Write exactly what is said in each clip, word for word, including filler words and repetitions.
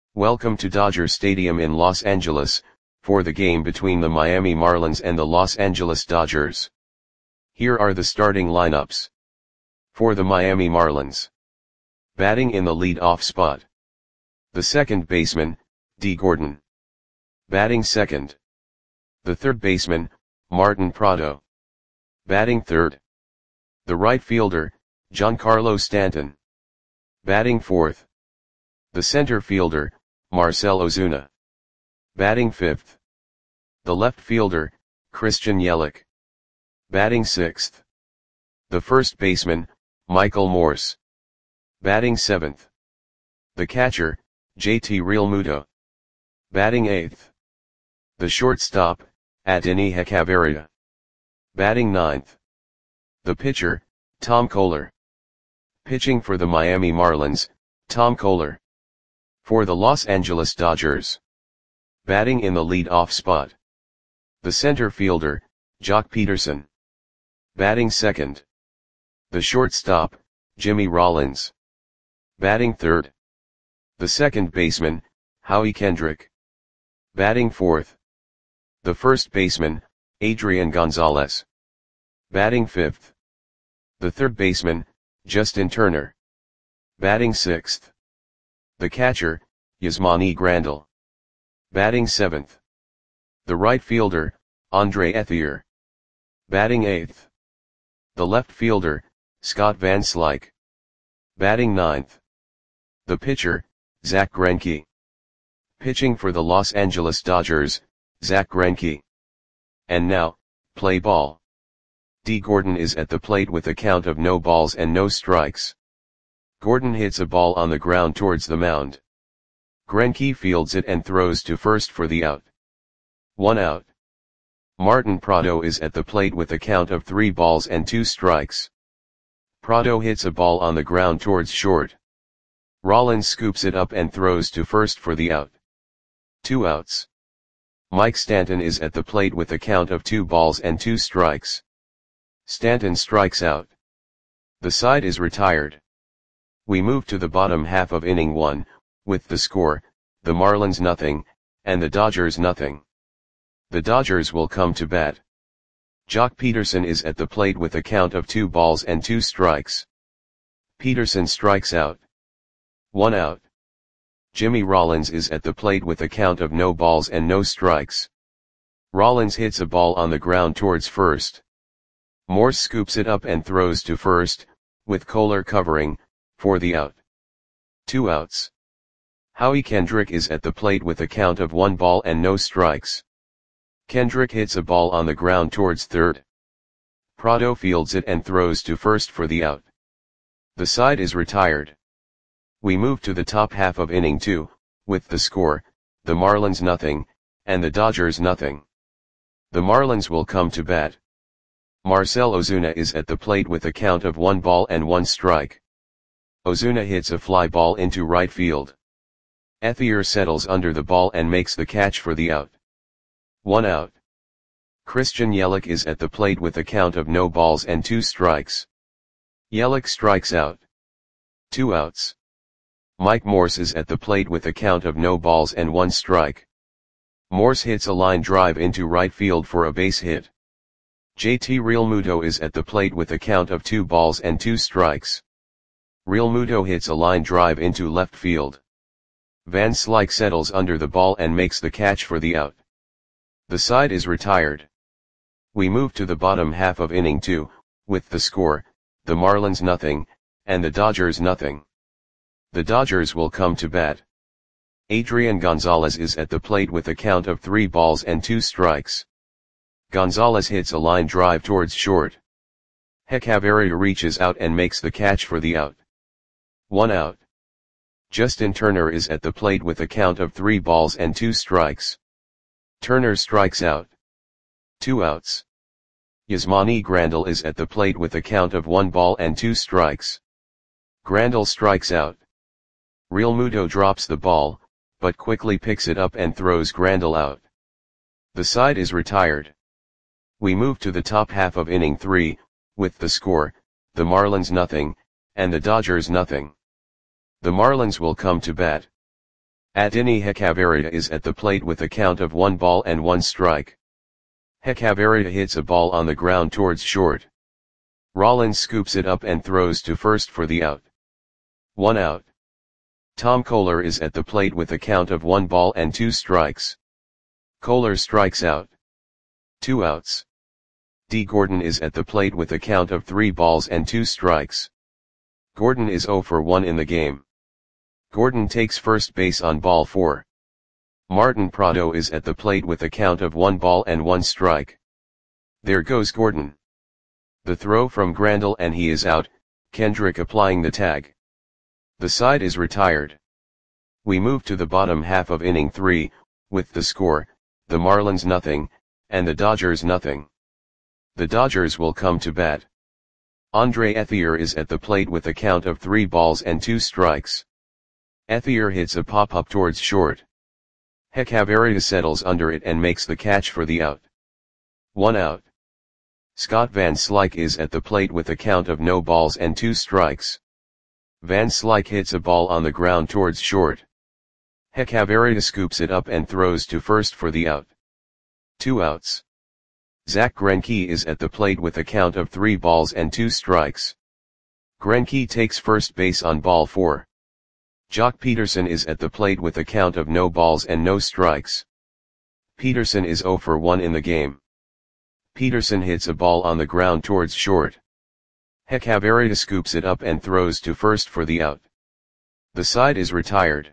Welcome to Dodger Stadium in Los Angeles, for the game between the Miami Marlins and the Los Angeles Dodgers. Here are the starting lineups. For the Miami Marlins. Batting in the lead-off spot. The second baseman, Dee Gordon. Batting second. The third baseman, Martin Prado. Batting third. The right fielder, Giancarlo Stanton. Batting fourth. The center fielder, Marcell Ozuna. Batting fifth. The left fielder, Christian Yelich. Batting sixth. The first baseman, Michael Morse. Batting seventh. The catcher, J T Realmuto. Batting eighth. The shortstop, Adeiny Hechavarria. Batting ninth. The pitcher, Tom Koehler. Pitching for the Miami Marlins, Tom Koehler. For the Los Angeles Dodgers. Batting in the lead-off spot. The center fielder, Joc Pederson. Batting second. The shortstop, Jimmy Rollins. Batting third. The second baseman, Howie Kendrick. Batting fourth. The first baseman, Adrian Gonzalez. Batting fifth. The third baseman, Justin Turner. Batting sixth. The catcher, Yasmani Grandal. Batting seventh. The right fielder, Andre Ethier. Batting eighth. The left fielder, Scott Van Slyke. Batting ninth. The pitcher, Zack Greinke. Pitching for the Los Angeles Dodgers, Zack Greinke. And now, play ball. Dee Gordon is at the plate with a count of no balls and no strikes. Gordon hits a ball on the ground towards the mound. Greinke fields it and throws to first for the out. One out. Martin Prado is at the plate with a count of three balls and two strikes. Prado hits a ball on the ground towards short. Rollins scoops it up and throws to first for the out. Two outs. Mike Stanton is at the plate with a count of two balls and two strikes. Stanton strikes out. The side is retired. We move to the bottom half of inning one, with the score, the Marlins nothing, and the Dodgers nothing. The Dodgers will come to bat. Joc Pederson is at the plate with a count of two balls and two strikes. Pederson strikes out. One out. Jimmy Rollins is at the plate with a count of no balls and no strikes. Rollins hits a ball on the ground towards first. Morse scoops it up and throws to first, with Koehler covering, for the out. Two outs. Howie Kendrick is at the plate with a count of one ball and no strikes. Kendrick hits a ball on the ground towards third. Prado fields it and throws to first for the out. The side is retired. We move to the top half of inning two, with the score, the Marlins nothing, and the Dodgers nothing. The Marlins will come to bat. Marcell Ozuna is at the plate with a count of one ball and one strike. Ozuna hits a fly ball into right field. Ethier settles under the ball and makes the catch for the out. One out. Christian Yelich is at the plate with a count of no balls and two strikes. Yelich strikes out. Two outs. Mike Morse is at the plate with a count of no balls and one strike. Morse hits a line drive into right field for a base hit. J T Realmuto is at the plate with a count of two balls and two strikes. Realmuto hits a line drive into left field. Van Slyke settles under the ball and makes the catch for the out. The side is retired. We move to the bottom half of inning two, with the score, the Marlins nothing, and the Dodgers nothing. The Dodgers will come to bat. Adrian Gonzalez is at the plate with a count of three balls and two strikes. Gonzalez hits a line drive towards short. Hechavarria reaches out and makes the catch for the out. One out. Justin Turner is at the plate with a count of three balls and two strikes. Turner strikes out. Two outs. Yasmani Grandal is at the plate with a count of one ball and two strikes. Grandal strikes out. Realmuto drops the ball, but quickly picks it up and throws Grandal out. The side is retired. We move to the top half of inning three, with the score, the Marlins nothing, and the Dodgers nothing. The Marlins will come to bat. Adini Hechavarria is at the plate with a count of one ball and one strike. Hechavarria hits a ball on the ground towards short. Rollins scoops it up and throws to first for the out. One out. Tom Koehler is at the plate with a count of one ball and two strikes. Koehler strikes out. Two outs. Dee Gordon is at the plate with a count of three balls and two strikes. Gordon is zero for one in the game. Gordon takes first base on ball four. Martin Prado is at the plate with a count of one ball and one strike. There goes Gordon. The throw from Grandal and he is out, Kendrick applying the tag. The side is retired. We move to the bottom half of inning three, with the score, the Marlins nothing, and the Dodgers nothing. The Dodgers will come to bat. Andre Ethier is at the plate with a count of three balls and two strikes. Ethier hits a pop-up towards short. Hechavarria settles under it and makes the catch for the out. One out. Scott Van Slyke is at the plate with a count of no balls and two strikes. Van Slyke hits a ball on the ground towards short. Hechavarria scoops it up and throws to first for the out. Two outs. Zach Greinke is at the plate with a count of three balls and two strikes. Greinke takes first base on ball four. Jock Peterson is at the plate with a count of no balls and no strikes. Peterson is zero for one in the game. Peterson hits a ball on the ground towards short. Hechavarria scoops it up and throws to first for the out. The side is retired.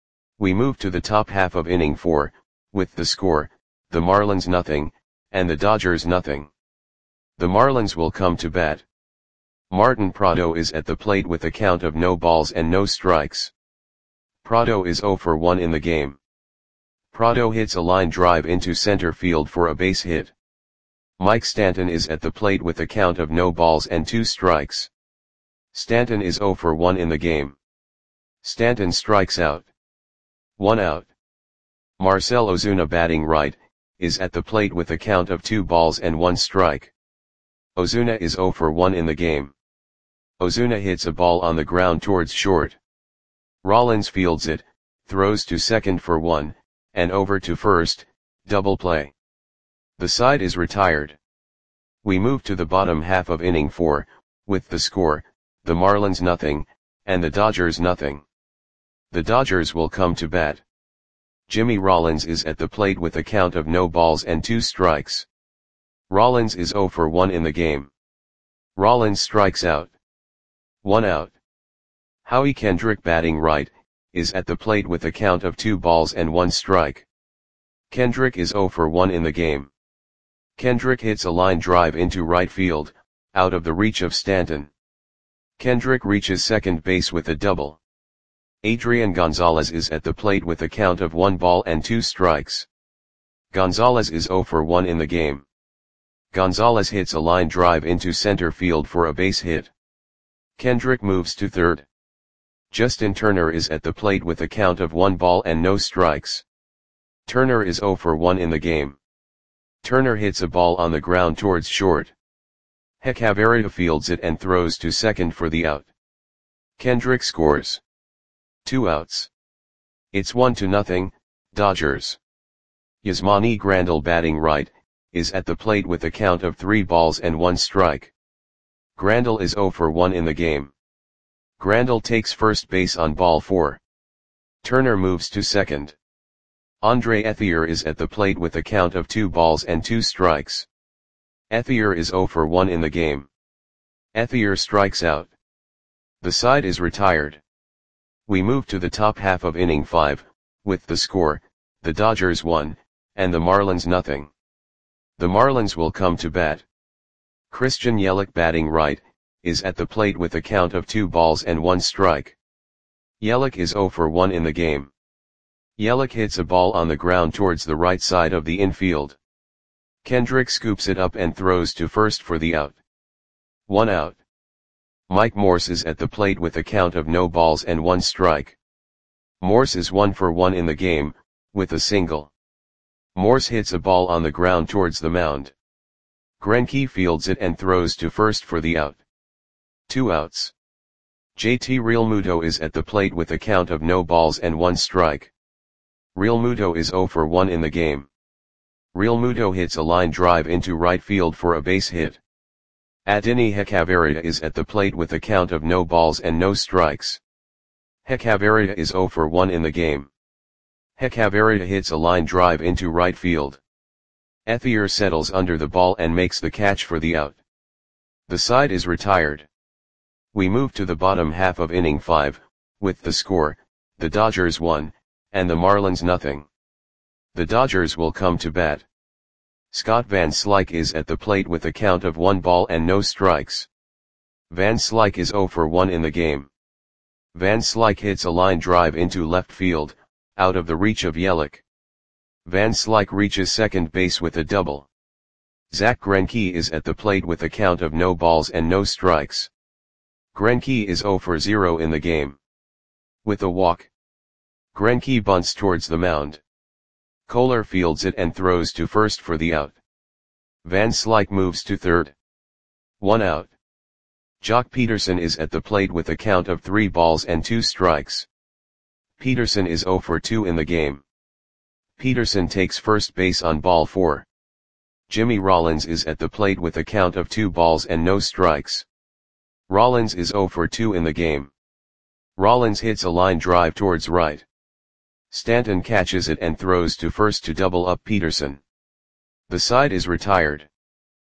We move to the top half of inning four, with the score, the Marlins nothing, and the Dodgers nothing. The Marlins will come to bat. Martin Prado is at the plate with a count of no balls and no strikes. Prado is zero for one in the game. Prado hits a line drive into center field for a base hit. Mike Stanton is at the plate with a count of no balls and two strikes. Stanton is zero for one in the game. Stanton strikes out. One out. Marcell Ozuna batting right, is at the plate with a count of two balls and one strike. Ozuna is zero for one in the game. Ozuna hits a ball on the ground towards short. Rollins fields it, throws to second for one, and over to first, double play. The side is retired. We move to the bottom half of inning four, with the score, the Marlins nothing, and the Dodgers nothing. The Dodgers will come to bat. Jimmy Rollins is at the plate with a count of no balls and two strikes. Rollins is zero for one in the game. Rollins strikes out. One out. Howie Kendrick batting right, is at the plate with a count of two balls and one strike. Kendrick is zero for one in the game. Kendrick hits a line drive into right field, out of the reach of Stanton. Kendrick reaches second base with a double. Adrian Gonzalez is at the plate with a count of one ball and two strikes. Gonzalez is zero for one in the game. Gonzalez hits a line drive into center field for a base hit. Kendrick moves to third. Justin Turner is at the plate with a count of one ball and no strikes. Turner is zero for one in the game. Turner hits a ball on the ground towards short. Hechavarria fields it and throws to second for the out. Kendrick scores. Two outs. It's one to nothing, Dodgers. Yasmani Grandal batting right, is at the plate with a count of three balls and one strike. Grandal is zero for one in the game. Grandal takes first base on ball four. Turner moves to second. Andre Ethier is at the plate with a count of two balls and two strikes. Ethier is zero for one in the game. Ethier strikes out. The side is retired. We move to the top half of inning five, with the score, the Dodgers one, and the Marlins nothing. The Marlins will come to bat. Christian Yelich batting right, is at the plate with a count of two balls and one strike. Yelich is zero for one in the game. Yelich hits a ball on the ground towards the right side of the infield. Kendrick scoops it up and throws to first for the out. One out. Mike Morse is at the plate with a count of no balls and one strike. Morse is one for one in the game, with a single. Morse hits a ball on the ground towards the mound. Greinke fields it and throws to first for the out. Two outs. J T Realmuto is at the plate with a count of no balls and one strike. Realmuto is zero for one in the game. Realmuto hits a line drive into right field for a base hit. Adeiny Hechavarria is at the plate with a count of no balls and no strikes. Hechavarria is zero for one in the game. Hechavarria hits a line drive into right field. Ethier settles under the ball and makes the catch for the out. The side is retired. We move to the bottom half of inning five, with the score, the Dodgers one, and the Marlins nothing. The Dodgers will come to bat. Scott Van Slyke is at the plate with a count of one ball and no strikes. Van Slyke is zero for one in the game. Van Slyke hits a line drive into left field, out of the reach of Yelich. Van Slyke reaches second base with a double. Zach Greinke is at the plate with a count of no balls and no strikes. Greinke is zero for zero in the game. With a walk, Greinke bunts towards the mound. Koehler fields it and throws to first for the out. Van Slyke moves to third. One out. Jock Peterson is at the plate with a count of three balls and two strikes. Peterson is zero for two in the game. Peterson takes first base on ball four. Jimmy Rollins is at the plate with a count of two balls and no strikes. Rollins is zero for two in the game. Rollins hits a line drive towards right. Stanton catches it and throws to first to double up Peterson. The side is retired.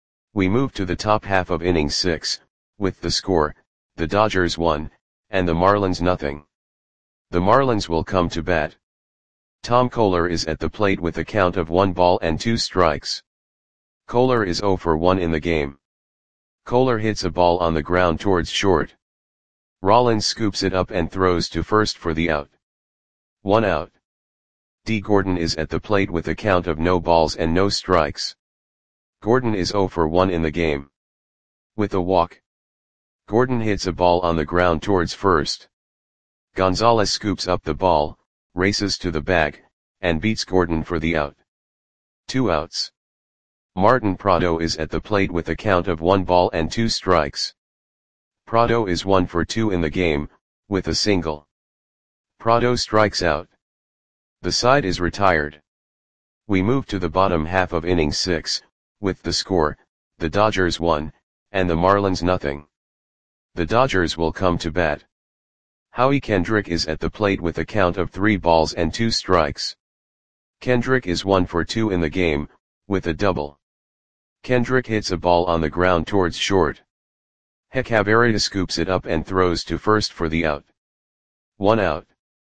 We move to the top half of inning six, with the score, the Dodgers one, and the Marlins nothing. The Marlins will come to bat. Tom Koehler is at the plate with a count of one ball and two strikes. Koehler is zero for one in the game. Koehler hits a ball on the ground towards short. Rollins scoops it up and throws to first for the out. One out. D. Gordon is at the plate with a count of no balls and no strikes. Gordon is zero for one in the game. With a walk, Gordon hits a ball on the ground towards first. Gonzalez scoops up the ball, races to the bag, and beats Gordon for the out. Two outs. Martin Prado is at the plate with a count of one ball and two strikes. Prado is one for two in the game, with a single. Prado strikes out. The side is retired. We move to the bottom half of inning six, with the score, the Dodgers one, and the Marlins nothing. The Dodgers will come to bat. Howie Kendrick is at the plate with a count of three balls and two strikes. Kendrick is one for two in the game, with a double. Kendrick hits a ball on the ground towards short. Hechavarria scoops it up and throws to first for the out. One out.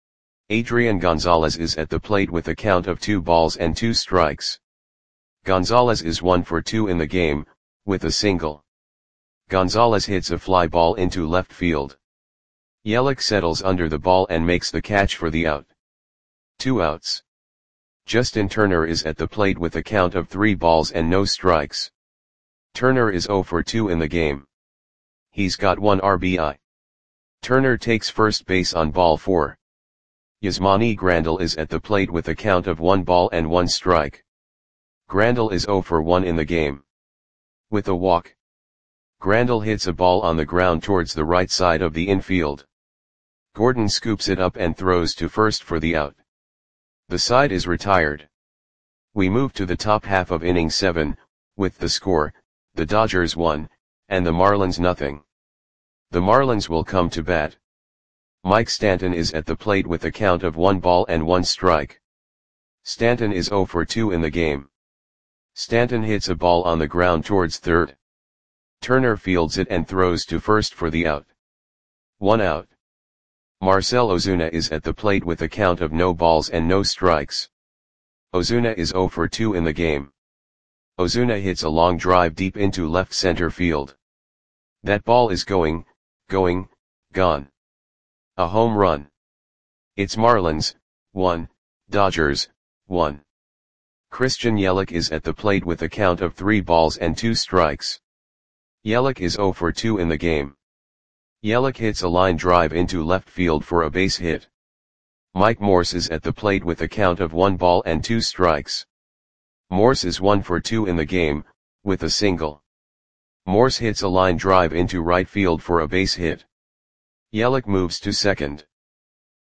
Adrian Gonzalez is at the plate with a count of two balls and two strikes. Gonzalez is one for two in the game, with a single. Gonzalez hits a fly ball into left field. Yelich settles under the ball and makes the catch for the out. Two outs. Justin Turner is at the plate with a count of three balls and no strikes. Turner is zero for two in the game. He's got one R B I. Turner takes first base on ball four. Yasmani Grandal is at the plate with a count of one ball and one strike. Grandal is zero for one in the game. With a walk, Grandal hits a ball on the ground towards the right side of the infield. Gordon scoops it up and throws to first for the out. The side is retired. We move to the top half of inning seven, with the score, the Dodgers one, and the Marlins nothing. The Marlins will come to bat. Mike Stanton is at the plate with a count of one ball and one strike. Stanton is zero for two in the game. Stanton hits a ball on the ground towards third. Turner fields it and throws to first for the out. One out. Marcell Ozuna is at the plate with a count of no balls and no strikes. Ozuna is zero for two in the game. Ozuna hits a long drive deep into left center field. That ball is going, going, gone. A home run. It's Marlins, one, Dodgers, one. Christian Yelich is at the plate with a count of three balls and two strikes. Yelich is zero for two in the game. Yelich hits a line drive into left field for a base hit. Mike Morse is at the plate with a count of one ball and two strikes. Morse is one for two in the game, with a single. Morse hits a line drive into right field for a base hit. Yelich moves to second.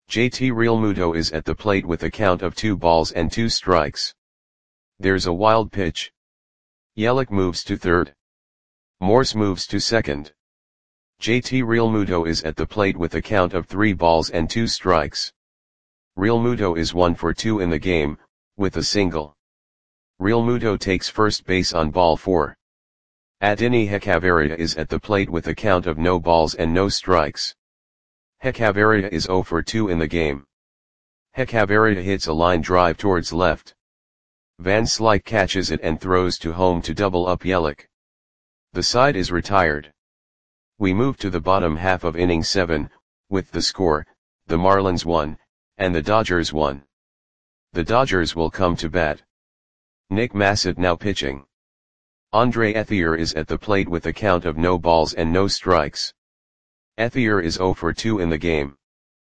J T Realmuto is at the plate with a count of two balls and two strikes. There's a wild pitch. Yelich moves to third. Morse moves to second. J T Realmuto is at the plate with a count of three balls and two strikes. Realmuto is one for two in the game, with a single. Realmuto takes first base on ball four. Adeiny Hechavarria is at the plate with a count of no balls and no strikes. Hechavarria is zero for two in the game. Hechavarria hits a line drive towards left. Van Slyke catches it and throws to home to double up Yelich. The side is retired. We move to the bottom half of inning seven, with the score, the Marlins won, and the Dodgers won. The Dodgers will come to bat. Nick Massett now pitching. Andre Ethier is at the plate with a count of no balls and no strikes. Ethier is zero for two in the game.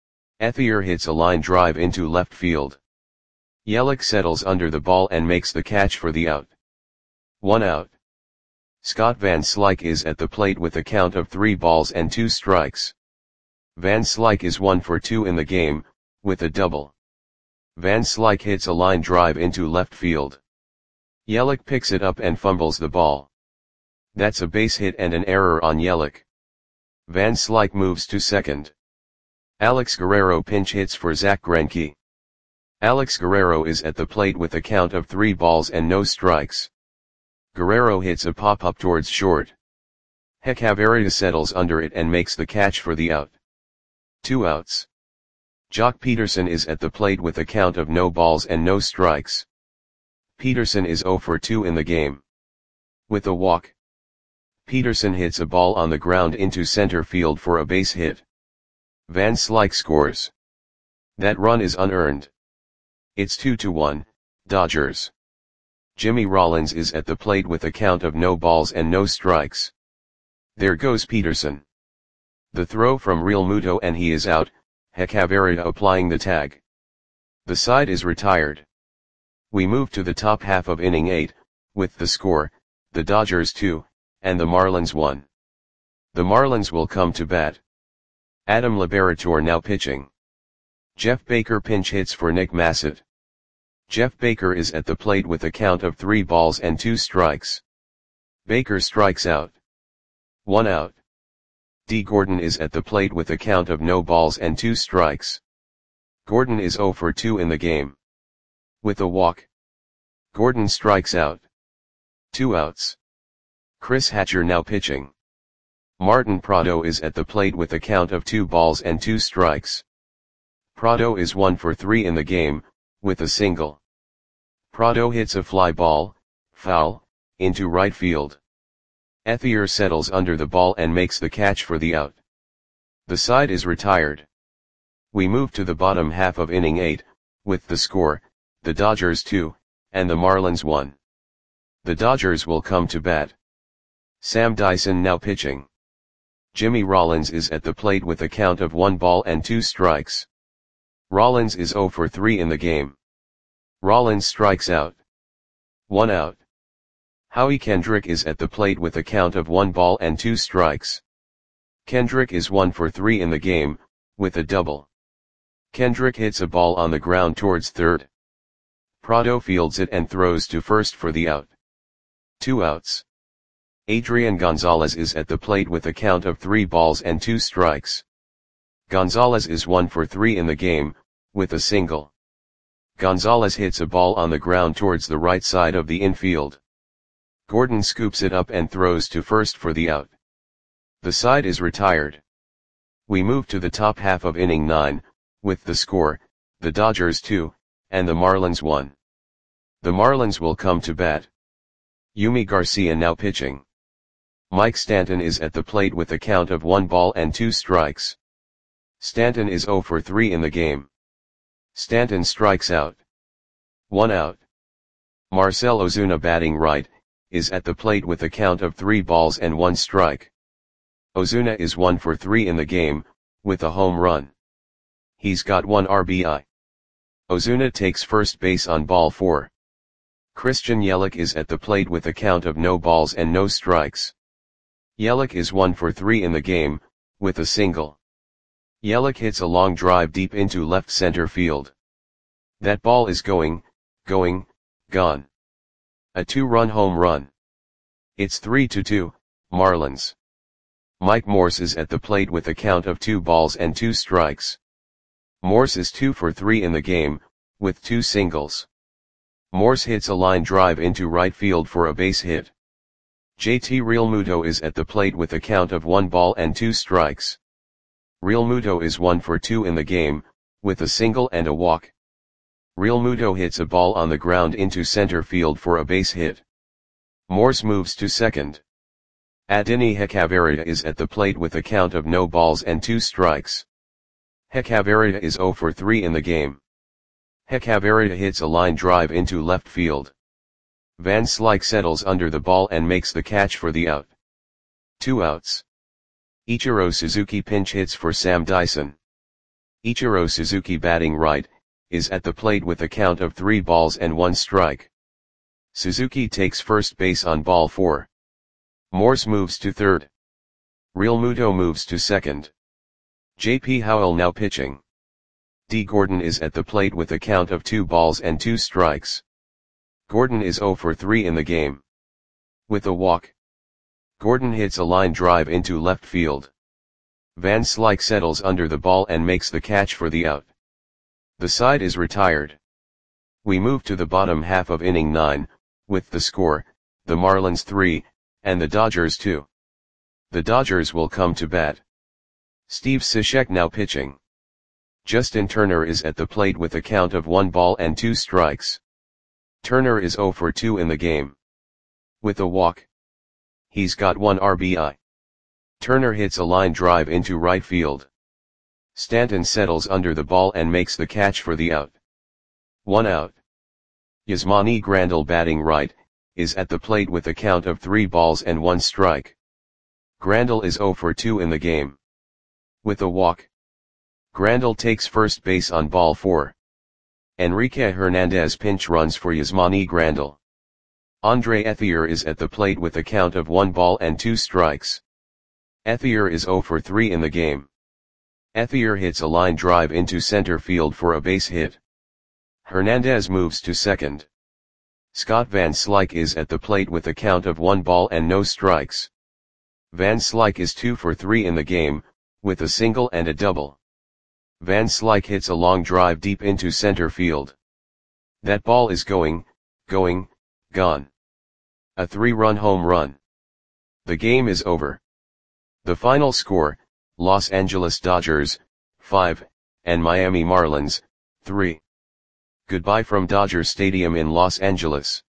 Ethier hits a line drive into left field. Yelich settles under the ball and makes the catch for the out. One out. Scott Van Slyke is at the plate with a count of three balls and two strikes. Van Slyke is one for two in the game, with a double. Van Slyke hits a line drive into left field. Yelich picks it up and fumbles the ball. That's a base hit and an error on Yelich. Van Slyke moves to second. Alex Guerrero pinch hits for Zach Greinke. Alex Guerrero is at the plate with a count of three balls and no strikes. Guerrero hits a pop-up towards short. Hechavarria settles under it and makes the catch for the out. Two outs. Jock Peterson is at the plate with a count of no balls and no strikes. Peterson is zero for two in the game. With a walk. Peterson hits a ball on the ground into center field for a base hit. Van Slyke scores. That run is unearned. It's two to one, Dodgers. Jimmy Rollins is at the plate with a count of no balls and no strikes. There goes Peterson. The throw from Realmuto and he is out, Hechavarria applying the tag. The side is retired. We move to the top half of inning eight, with the score, the Dodgers two, and the Marlins one. The Marlins will come to bat. Adam Liberatore now pitching. Jeff Baker pinch hits for Nick Massett. Jeff Baker is at the plate with a count of three balls and two strikes. Baker strikes out. One out. D. Gordon is at the plate with a count of no balls and two strikes. Gordon is zero for two in the game. With a walk. Gordon strikes out. Two outs. Chris Hatcher now pitching. Martin Prado is at the plate with a count of two balls and two strikes. Prado is one for three in the game, with a single. Prado hits a fly ball, foul, into right field. Ethier settles under the ball and makes the catch for the out. The side is retired. We move to the bottom half of inning eight, with the score, the Dodgers two, and the Marlins one. The Dodgers will come to bat. Sam Dyson now pitching. Jimmy Rollins is at the plate with a count of one ball and two strikes. Rollins is zero for three in the game. Rollins strikes out. One out. Howie Kendrick is at the plate with a count of one ball and two strikes. Kendrick is one for three in the game, with a double. Kendrick hits a ball on the ground towards third. Prado fields it and throws to first for the out. Two outs. Adrian Gonzalez is at the plate with a count of three balls and two strikes. Gonzalez is one for three in the game, with a single. Gonzalez hits a ball on the ground towards the right side of the infield. Gordon scoops it up and throws to first for the out. The side is retired. We move to the top half of inning nine, with the score, the Dodgers two, and the Marlins one. The Marlins will come to bat. Yumi Garcia now pitching. Mike Stanton is at the plate with a count of one ball and two strikes. Stanton is zero for three in the game. Stanton strikes out. One out. Marcell Ozuna batting right, is at the plate with a count of three balls and one strike. Ozuna is one for three in the game, with a home run. He's got one R B I. Ozuna takes first base on ball four. Christian Yelich is at the plate with a count of no balls and no strikes. Yelich is one for three in the game, with a single. Yelich hits a long drive deep into left center field. That ball is going, going, gone. A two-run home run. It's three to two, Marlins. Mike Morse is at the plate with a count of two balls and two strikes. Morse is two for three in the game, with two singles. Morse hits a line drive into right field for a base hit. J T Realmuto is at the plate with a count of one ball and two strikes. Realmuto is one for two in the game, with a single and a walk. Realmuto hits a ball on the ground into center field for a base hit. Morse moves to second. Adeiny Hechavarria is at the plate with a count of no balls and two strikes. Hechavarria is zero for three in the game. Hechavarria hits a line drive into left field. Van Slyke settles under the ball and makes the catch for the out. Two outs. Ichiro Suzuki pinch hits for Sam Dyson. Ichiro Suzuki, batting right, is at the plate with a count of three balls and one strike. Suzuki takes first base on ball four. Morse moves to third. Realmuto moves to second. J P Howell now pitching. D. Gordon is at the plate with a count of two balls and two strikes. Gordon is zero for three in the game. With a walk. Gordon hits a line drive into left field. Van Slyke settles under the ball and makes the catch for the out. The side is retired. We move to the bottom half of inning nine, with the score, the Marlins three, and the Dodgers two. The Dodgers will come to bat. Steve Cishek now pitching. Justin Turner is at the plate with a count of one ball and two strikes. Turner is zero for two in the game. With a walk. He's got one R B I. Turner hits a line drive into right field. Stanton settles under the ball and makes the catch for the out. One out. Yasmani Grandal, batting right, is at the plate with a count of three balls and one strike. Grandal is zero for two in the game. With a walk. Grandal takes first base on ball four. Enrique Hernandez pinch runs for Yasmani Grandal. Andre Ethier is at the plate with a count of one ball and two strikes. Ethier is zero for three in the game. Ethier hits a line drive into center field for a base hit. Hernandez moves to second. Scott Van Slyke is at the plate with a count of one ball and no strikes. Van Slyke is two for three in the game, with a single and a double. Van Slyke hits a long drive deep into center field. That ball is going, going, gone. A three-run home run. The game is over. The final score, Los Angeles Dodgers, five, and Miami Marlins, three. Goodbye from Dodger Stadium in Los Angeles.